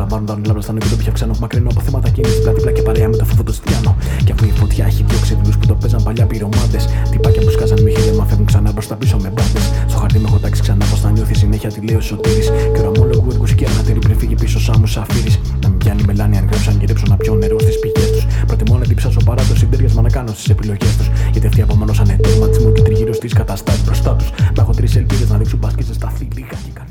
λαμβάνουν τα όνειρα μπροστά και το πια ξένο. Μακρινό από θέματα κίνηση, πλάτη και παρέα με το φόβο του Στιάνο. Και αφού η φωτιά έχει διώξει δουλούς που το παίζαν παλιά πυρομάτες. Τυπάκια που σκάζαν με χέρια, μα φεύγουν ξανά προς τα πίσω με μπάτες. Στο χαρτί με έχω τάξει ξανά πως θα νιώθει συνέχεια τη λέει ο Σωτήρης. Και οραμόλογο έργους και ανατήρη πριν φύγει πίσω σαν μουσαφίρης. Να μην πιάνει μελάνη αν γράψαν και ρίψω να πιω νερό στις πηγές τους. Προτιμώ να διψάσω παρά το συντέριασμα να κάνω στις επιλογές τους. Γιατί αυτοί απομονώσανε τερματισμό και τριγύρω στις καταστάσεις μπροστά τους. Μα έχω τρεις ελπίδες να δείξουν μπάσκετ στα λίγα και